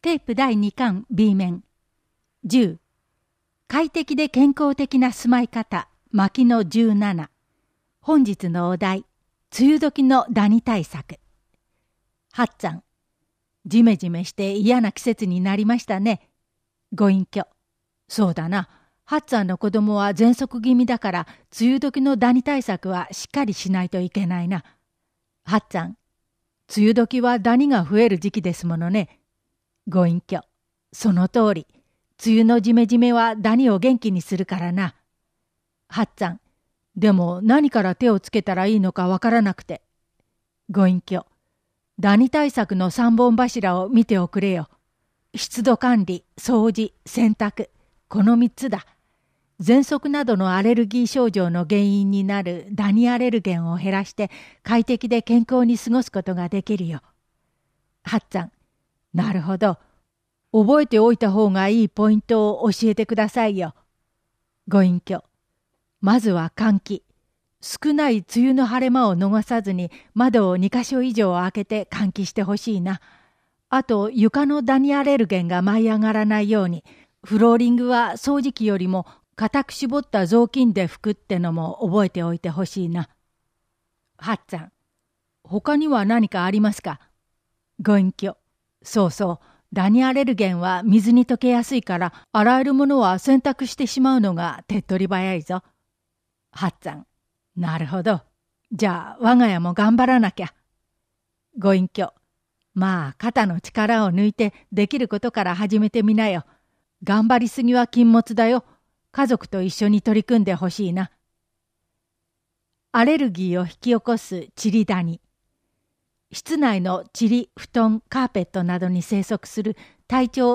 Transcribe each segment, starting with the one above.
テープ第2巻 B 面。10、快適で健康的な住まい方、牧野17。本日のお題、梅雨時のダニ対策。八っつぁん、ジメジメして嫌な季節になりましたね。ご隠居、そうだな。八っつぁんの子供は喘息気味だから、梅雨時のダニ対策はしっかりしないといけないな。八っつぁん、梅雨時はダニが増える時期ですものね。ご隠居、その通り。梅雨のジメジメはダニを元気にするからな。八っつぁん、でも何から手をつけたらいいのかわからなくて。ご隠居、ダニ対策の3本柱を見ておくれよ。湿度管理、掃除、洗濯、この3つだ。喘息などのアレルギー症状の原因になるダニアレルゲンを減らして快適で健康に過ごすことができるよ。八っつぁん、なるほど。覚えておいた方がいいポイントを教えてくださいよ。ご隠居、まずは換気。少ない梅雨の晴れ間を逃さずに窓を2か所以上開けて換気してほしいな。あと床のダニアレルゲンが舞い上がらないように、フローリングは掃除機よりも固く絞った雑巾で拭くってのも覚えておいてほしいな。八っつぁん、他には何かありますか。ご隠居、そうそう。ダニアレルゲンは水に溶けやすいから洗えるものは洗濯してしまうのが手っ取り早いぞ。八っつぁん、なるほど。じゃあ我が家も頑張らなきゃ。ご隠居、まあ肩の力を抜いてできることから始めてみなよ。頑張りすぎは禁物だよ。家族と一緒に取り組んでほしいな。アレルギーを引き起こすチリダニ。室内の塵、布団、カーペットなどに生息する体長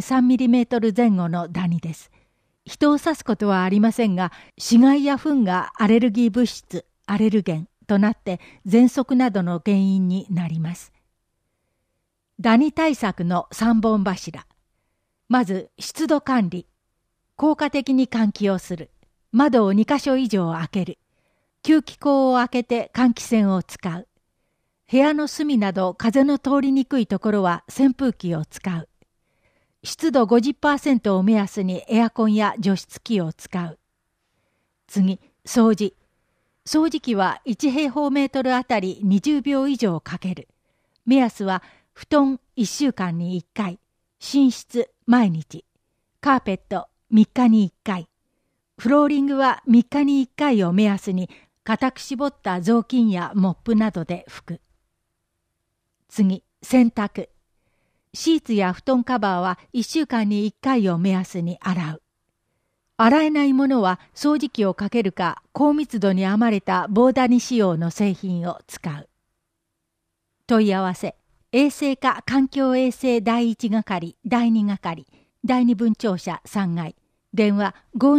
0.3mm 前後のダニです。人を刺すことはありませんが、死骸や糞がアレルギー物質、アレルゲンとなって喘息などの原因になります。ダニ対策の3本柱。まず、湿度管理。効果的に換気をする。窓を2カ所以上開ける。吸気口を開けて換気扇を使う。部屋の隅など風の通りにくいところは扇風機を使う。湿度 50% を目安にエアコンや除湿機を使う。次、掃除。掃除機は1平方メートルあたり20秒以上かける。目安は布団1週間に1回、寝室毎日、カーペット3日に1回、フローリングは3日に1回を目安に固く絞った雑巾やモップなどで拭く。次、洗濯。シーツや布団カバーは1週間に1回を目安に洗う。洗えないものは掃除機をかけるか高密度に編まれた棒ダニ仕様の製品を使う。問い合わせ。衛生課環境衛生第1係、第2係、第2分庁舎3階。電話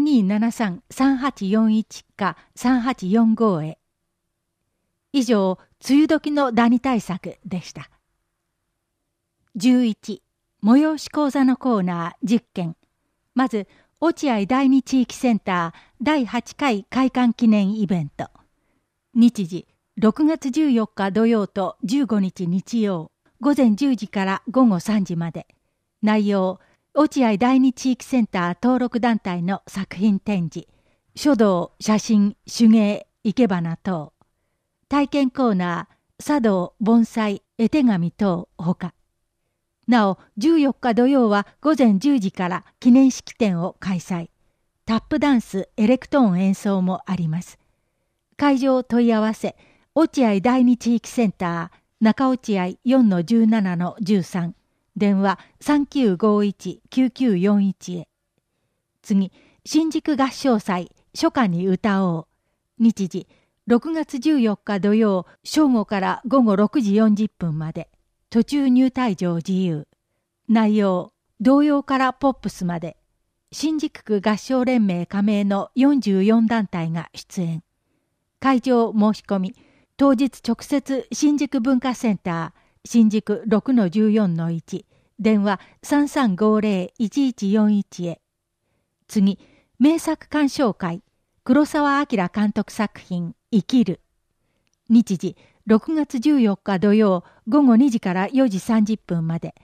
5273-3841 か3845へ。以上、梅雨時のダニ対策でした。11、催し講座のコーナー10件。まず、落合第二地域センター第8回開館記念イベント。日時、6月14日土曜と15日日曜、午前10時から午後3時まで。内容、落合第二地域センター登録団体の作品展示、書道、写真、手芸、生け花等。体験コーナー、茶道、盆栽、絵手紙等ほか。なお、14日土曜は午前10時から記念式典を開催。タップダンス、エレクトーン演奏もあります。会場問い合わせ、落合第二地域センター、中落合 4-17-13、電話 3951-9941 へ。次、新宿合唱祭、初夏に歌おう。日時、6月14日土曜、正午から午後6時40分まで。途中入退場自由。内容、童謡からポップスまで。新宿区合唱連盟加盟の44団体が出演。会場申し込み、当日直接新宿文化センター、新宿 6-14-1、電話 3350-1141 へ。次、名作鑑賞会、黒澤明監督作品、生きる。日時、6月14日土曜、午後2時から4時30分まで。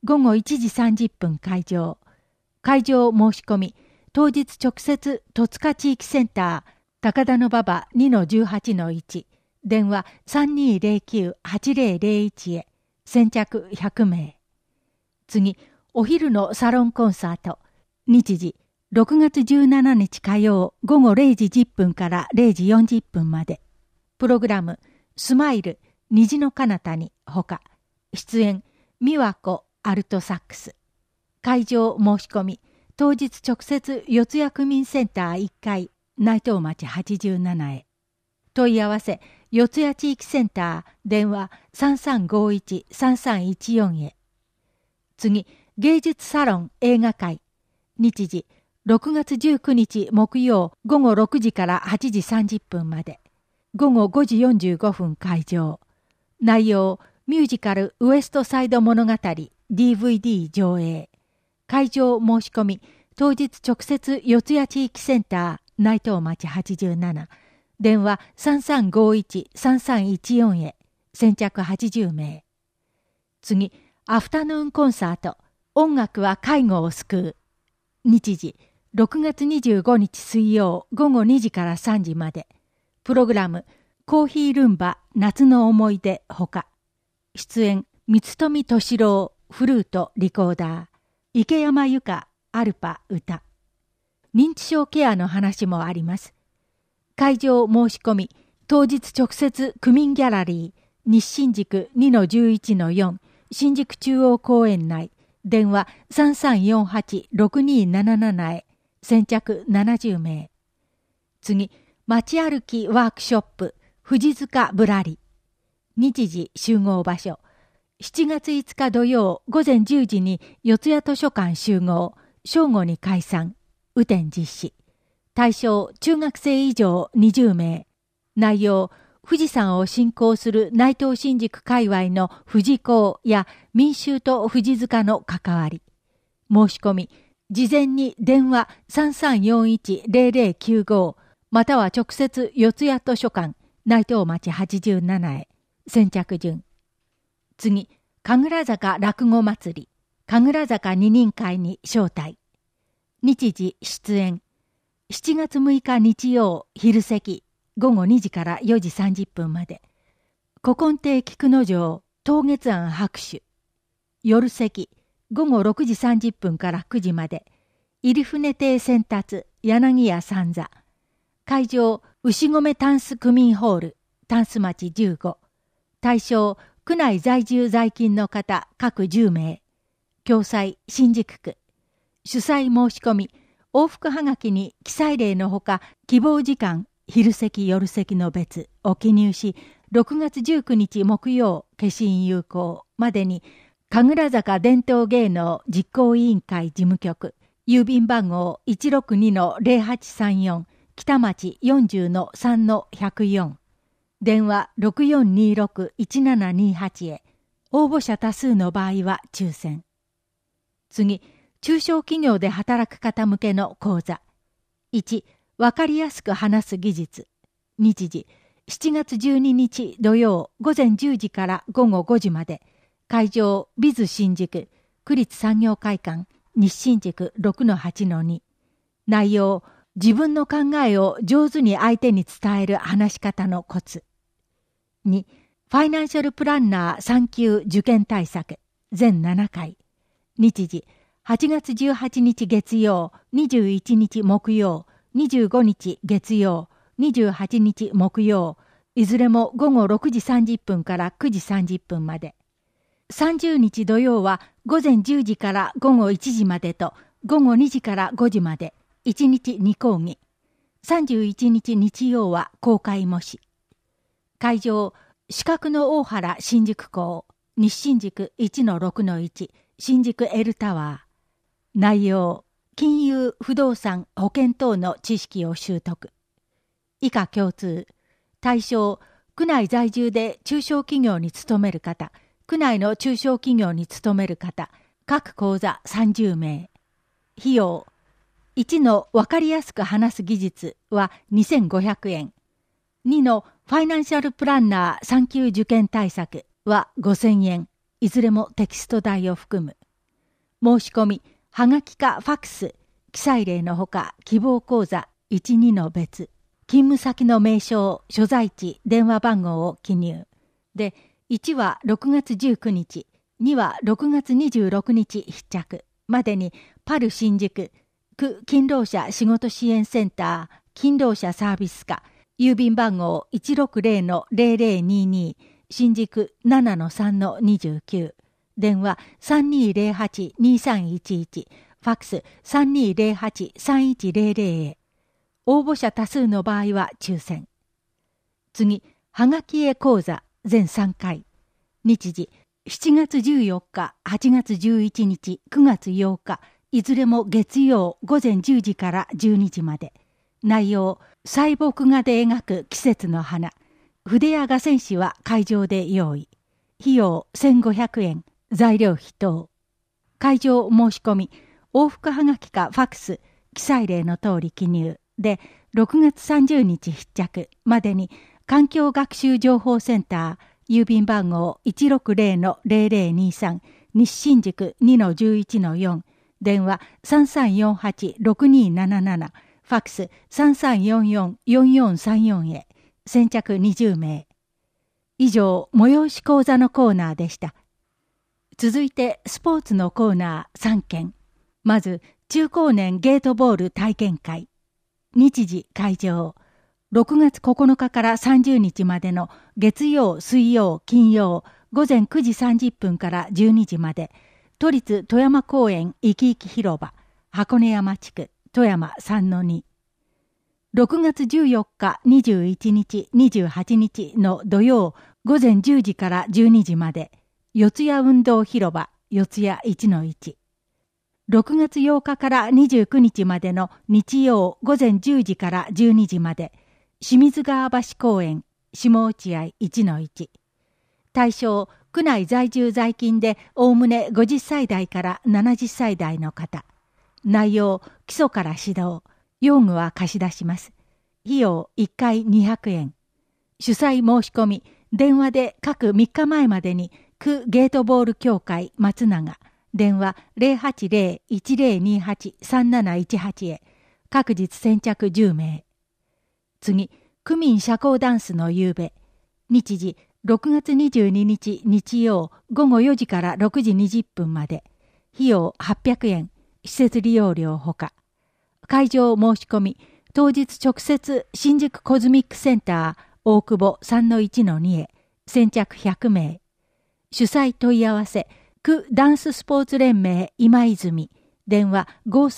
午後1時30分会場。会場申し込み、当日直接戸塚地域センター、高田馬場 2-18-1、電話 3209-8001 へ、先着100名。次、お昼のサロンコンサート。日時、6月17日火曜午後0時10分から0時40分まで。プログラム、スマイル、虹の彼方に、ほか。出演、美和子、アルトサックス。会場申し込み、当日直接四谷区民センター1階、内藤町87へ。問い合わせ、四谷地域センター、電話 3351-3314 へ。次、芸術サロン映画会。日時、6月19日木曜午後6時から8時30分まで。午後5時45分会場。内容、ミュージカルウエストサイド物語 DVD 上映。会場申し込み、当日直接四谷地域センター、内藤町87。電話 3351-3314 へ、先着80名。次、アフタヌーンコンサート、音楽は介護を救う。日時、6月25日水曜午後2時から3時まで。プログラム、コーヒールンバ夏の思い出ほか。出演、三富敏郎フルートリコーダー、池山由香アルパ歌。認知症ケアの話もあります。会場申し込み、当日直接区民ギャラリー、西新宿 2-11-4、新宿中央公園内、電話 3348-6277 へ、先着70名。次、街歩きワークショップ、藤塚ぶらり。日時集合場所。7月5日土曜午前10時に四谷図書館集合、正午に解散、雨天実施。対象中学生以上20名。内容、富士山を信仰する内藤新宿界隈の富士講や民衆と富士塚の関わり。申し込み、事前に電話 3341-0095 または直接四谷図書館内藤町87へ、先着順。次、神楽坂落語祭り、神楽坂二人会に招待。日時出演、7月6日日曜昼席、午後2時から4時30分まで。古今亭菊之丞、東月庵拍手。夜席、午後6時30分から9時まで。入船亭先達、柳家三座。会場、牛込タンス区民ホール、タンス町15。対象、区内在住在勤の方各10名。共催、新宿区。主催申し込み、往復はがきに記載例のほか、希望時間、昼席夜席の別を記入し、6月19日木曜消印有効までに、神楽坂伝統芸能実行委員会事務局、郵便番号 162-0834、北町 40-3-104、電話 6426-1728 へ、応募者多数の場合は抽選。次、中小企業で働く方向けの講座。1、わかりやすく話す技術。日時、7月12日土曜午前10時から午後5時まで。会場、ビズ新宿、区立産業会館、西新宿 6-8-2。内容、自分の考えを上手に相手に伝える話し方のコツ。2、ファイナンシャルプランナー3級受験対策、全7回。日時、8月18日月曜、21日木曜、25日月曜、28日木曜、いずれも午後6時30分から9時30分まで。30日土曜は午前10時から午後1時までと、午後2時から5時まで、1日2講義。31日日曜は公開模試。会場、四角の大原新宿港、西新宿 1-6-1、新宿 L タワー。内容、金融、不動産、保険等の知識を習得。以下共通。対象、区内在住で中小企業に勤める方、区内の中小企業に勤める方、各講座30名。費用、1の分かりやすく話す技術は2500円。2のファイナンシャルプランナー3級受験対策は5000円。いずれもテキスト代を含む。 申し込み、はがきかファックス、記載例のほか希望口座12の別、勤務先の名称、所在地、電話番号を記入。で、1は6月19日、2は6月26日必着までにパル新宿、区勤労者仕事支援センター、勤労者サービス課、郵便番号 160-0022、新宿 7-3-29、電話 3208-2311、ファックス 3208-3100 へ。応募者多数の場合は抽選。次、はがきへ講座全3回。日時、7月14日、8月11日、9月8日、いずれも月曜午前10時から12時まで。内容、細木画で描く季節の花。筆や画線紙は会場で用意。費用1500円、材料費等。会場申し込み、往復はがきかファックス、記載例の通り記入。で、6月30日必着までに、環境学習情報センター、郵便番号 160-0023、西新宿 2-11-4、電話 3348-6277、ファックス 3344-4434 へ、先着20名。以上、催し講座のコーナーでした。続いて、スポーツのコーナー3件。まず、中高年ゲートボール体験会。日時会場。6月9日から30日までの月曜、水曜、金曜、午前9時30分から12時まで、都立富山公園いきいき広場、箱根山地区、富山 3-2。6月14日、21日、28日の土曜、午前10時から12時まで、四谷運動広場、四谷 1-1。6月8日から29日までの日曜午前10時から12時まで、清水川橋公園、下落合 1-1。対象、区内在住在勤でおおむね50歳代から70歳代の方。内容、基礎から指導。用具は貸し出します。費用1回200円。主催申し込み、電話で各3日前までに、区ゲートボール協会松永。電話 080-1028-3718 へ、各日先着10名。次、区民社交ダンスの夕べ。日時、6月22日日曜午後4時から6時20分まで。費用800円、施設利用料ほか。会場申し込み、当日直接新宿コズミックセンター大久保 3-1-2 へ、先着100名。主催問い合わせ、区ダンススポーツ連盟今泉、電話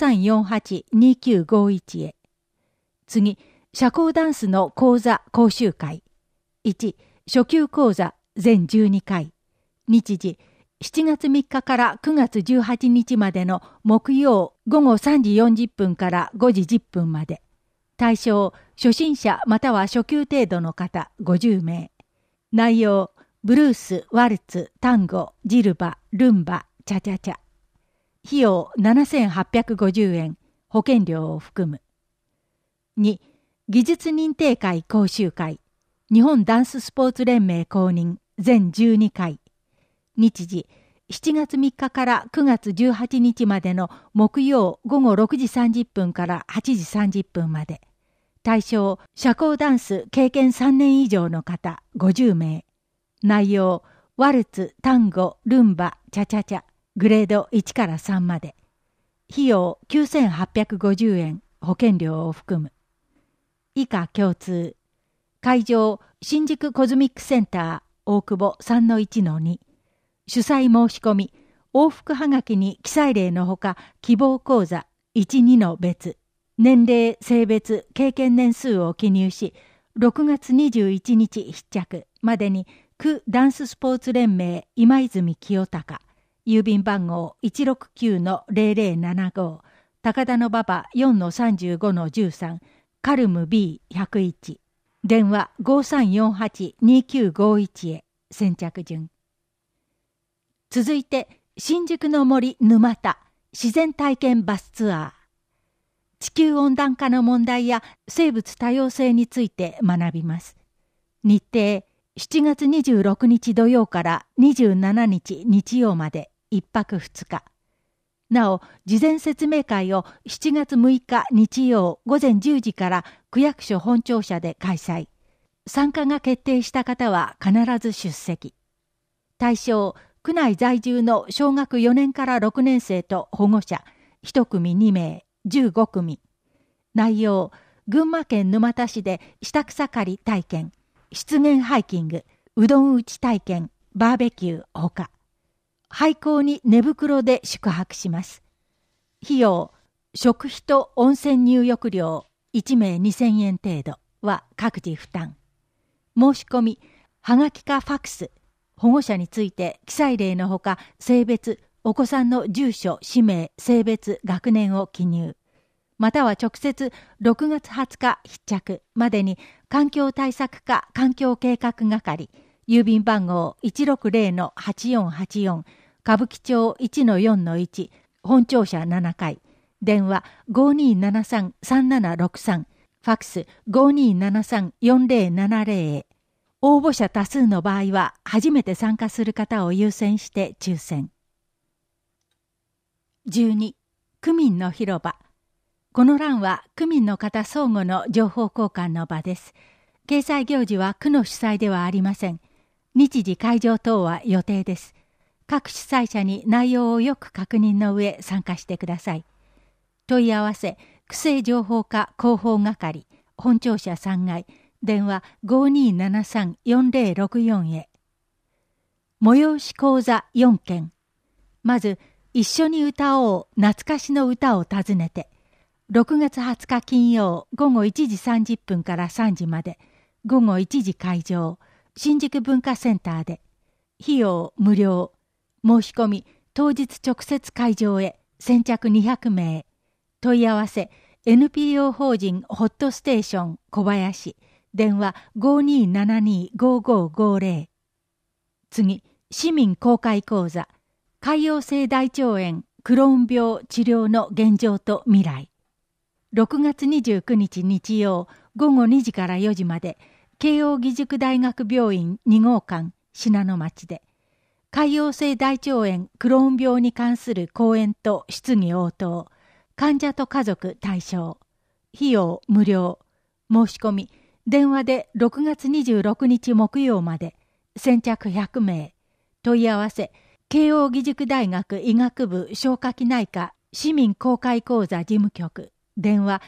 5348-2951 へ。次、社交ダンスの講座講習会。1、初級講座全12回。日時、7月3日から9月18日までの木曜午後3時40分から5時10分まで。対象、初心者または初級程度の方50名。内容、ブルース、ワルツ、タンゴ、ジルバ、ルンバ、チャチャチャ。費用7850円、保険料を含む。2、技術認定会講習会。日本ダンススポーツ連盟公認、全12回。日時、7月3日から9月18日までの木曜午後6時30分から8時30分まで。対象、社交ダンス経験3年以上の方50名。内容、ワルツ、タンゴ、ルンバ、チャチャチャ、グレード1から3まで。費用9850円、保険料を含む。以下共通。会場、新宿コズミックセンター、大久保 3-1-2。主催申し込み、往復はがきに記載例のほか、希望講座、1、2の別。年齢、性別、経験年数を記入し、6月21日必着までに、区ダンススポーツ連盟今泉清隆、郵便番号 169-0075、高田馬場 4-35-13、カルム B101、電話 5348-2951 へ、先着順。続いて、新宿の森沼田自然体験バスツアー。地球温暖化の問題や生物多様性について学びます。日程、7月26日土曜から27日日曜まで1泊2日。 なお、事前説明会を7月6日日曜午前10時から区役所本庁舎で開催。参加が決定した方は必ず出席。対象、区内在住の小学4年から6年生と保護者、1組2名、15組。内容、群馬県沼田市で下草刈り体験、湿原ハイキング、うどん打ち体験、バーベキューほか。廃校に寝袋で宿泊します。費用、食費と温泉入浴料1名2000円程度は各自負担。申し込み、はがきかファクス、保護者について記載例のほか性別、お子さんの住所、氏名、性別、学年を記入。または直接6月20日必着までに環境対策課環境計画係、郵便番号 160-8484 歌舞伎町 1-4-1 本庁舎7階、電話 5273-3763、ファクス 5273-4070 へ。応募者多数の場合は初めて参加する方を優先して抽選。12. 区民の広場。この欄は区民の方相互の情報交換の場です。掲載行事は区の主催ではありません。日時会場等は予定です。各主催者に内容をよく確認の上参加してください。問い合わせ、区政情報課広報係、本庁舎3階、電話 5273-4064 へ。催し講座4件。まず、一緒に歌おう懐かしの歌を訪ねて、6月20日金曜午後1時30分から3時まで、午後1時会場、新宿文化センターで、費用無料、申し込み、当日直接会場へ、先着200名、問い合わせ、NPO 法人ホットステーション小林、電話 5272-5550。次、市民公開講座、潰瘍性大腸炎、クローン病治療の現状と未来。6月29日日曜午後2時から4時まで、慶應義塾大学病院2号館信濃町で、潰瘍性大腸炎クローン病に関する講演と質疑応答、患者と家族対象、費用無料、申し込み、電話で6月26日木曜まで、先着100名、問い合わせ、慶應義塾大学医学部消化器内科市民公開講座事務局、電話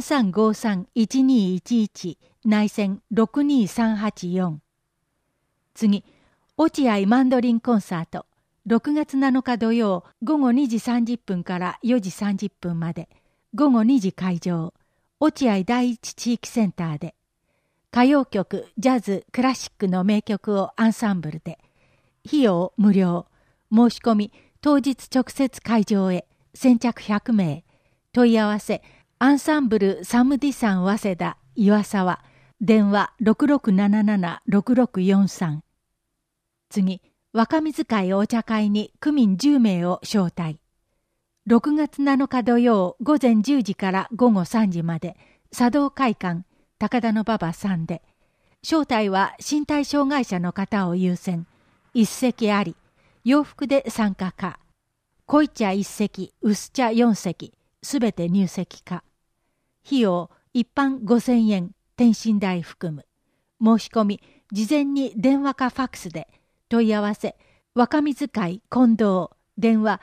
3353-1211 内線62384。次、落合マンドリンコンサート、6月7日土曜午後2時30分から4時30分まで、午後2時会場、落合第一地域センターで、歌謡曲、ジャズ、クラシックの名曲をアンサンブルで、費用無料、申し込み、当日直接会場へ、先着100名、問い合わせ、アンサンブルサムディサン早稲田岩沢、電話 6677-6643。次、若水会お茶会に区民10名を招待。6月7日土曜午前10時から午後3時まで、茶道会館、高田馬場3で、招待は身体障害者の方を優先、一席あり、洋服で参加か、濃茶1席、薄茶4席、すべて入席か。費用、一般5000円、転身代含む。申し込み、事前に電話かファックスで、問い合わせ、若水会近藤、電話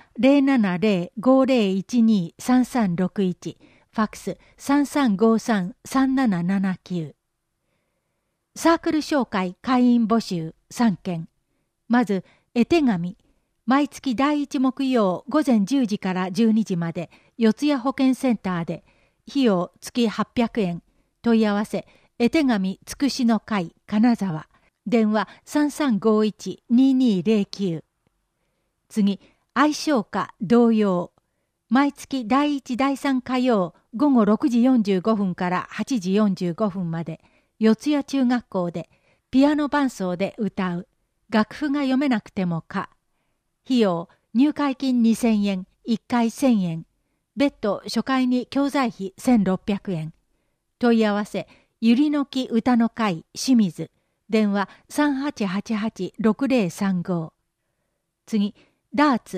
070-5012-3361、ファックス 3353-3779。サークル紹介会員募集3件。まず、絵手紙。毎月第1木曜午前10時から12時まで、四谷保健センターで、費用月800円。問い合わせ、絵手紙つくしの会金沢。電話 3351-2209。次、愛称歌童謡。毎月第1第3火曜午後6時45分から8時45分まで、四谷中学校でピアノ伴奏で歌う。楽譜が読めなくてもか。費用、入会金2000円、1回1000円。別途初回に教材費1600円。問い合わせ、ゆりの木歌の会清水。電話 3888-6035。次、ダーツ、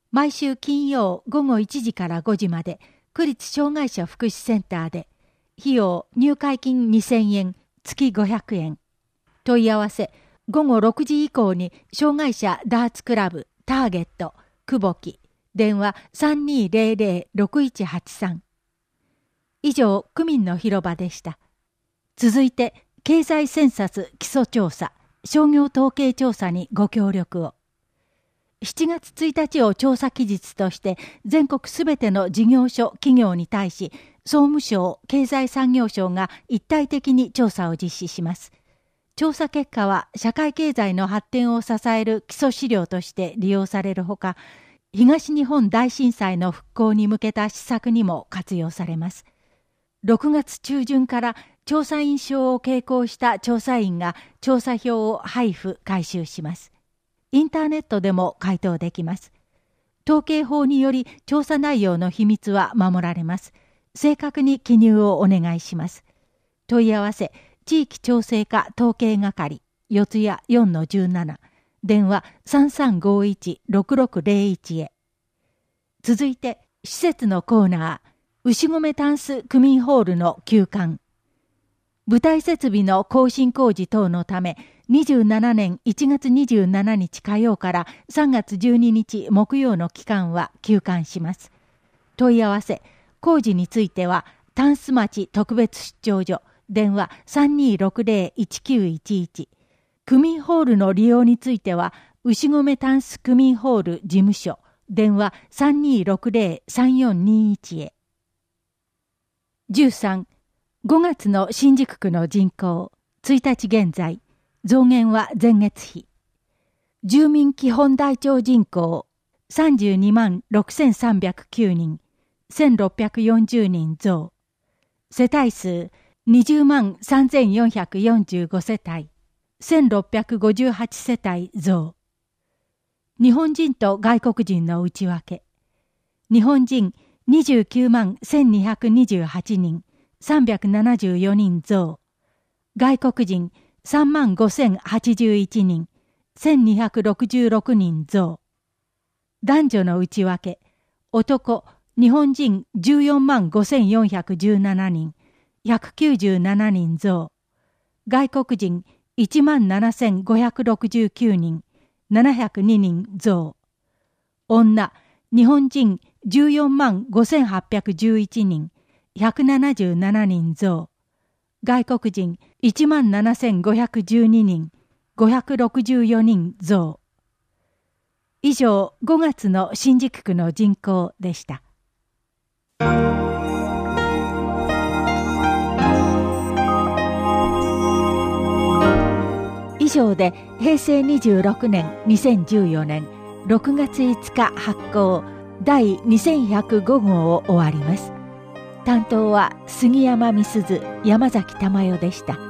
毎週金曜午後1時から5時まで区立障害者福祉センターで、費用入会金2000円、月500円。問い合わせ、午後6時以降に障害者ダーツクラブターゲット、久保木、電話 3200-6183。以上、区民の広場でした。続いて、経済センサス基礎調査、商業統計調査にご協力を。7月1日を調査期日として全国すべての事業所企業に対し総務省経済産業省が一体的に調査を実施します。調査結果は社会経済の発展を支える基礎資料として利用されるほか、東日本大震災の復興に向けた施策にも活用されます。6月中旬から調査員証を携行した調査員が調査票を配布・回収します。インターネットでも回答できます。統計法により調査内容の秘密は守られます。正確に記入をお願いします。問い合わせ、地域調整課統計係、四谷 4-17、電話 3351-6601 へ。続いて、施設のコーナー、牛込タンス区民ホールの休館。舞台設備の更新工事等のため、27年1月27日火曜から3月12日木曜の期間は休館します。問い合わせ、工事については、タンス町特別出張所、電話 3260-1911。区民ホールの利用については、牛込タンス区民ホール事務所、電話 3260-3421 へ。13、5月の新宿区の人口、1日現在、増減は前月比。住民基本台帳人口、32万6309人、1640人増。世帯数、20万3445世帯、1658世帯増。日本人と外国人の内訳。日本人29万1228人、374人増。外国人3万5081人、1266人増。男女の内訳。男、日本人14万5417人、197人増。外国人1万7569人、702人増。女、日本人14万5811人、177人増。外国人1万7512人、564人増。以上、5月の新宿区の人口でした。以上で平成26年2014年6月5日発行第2105号を終わります。担当は杉山美鈴、山崎珠代でした。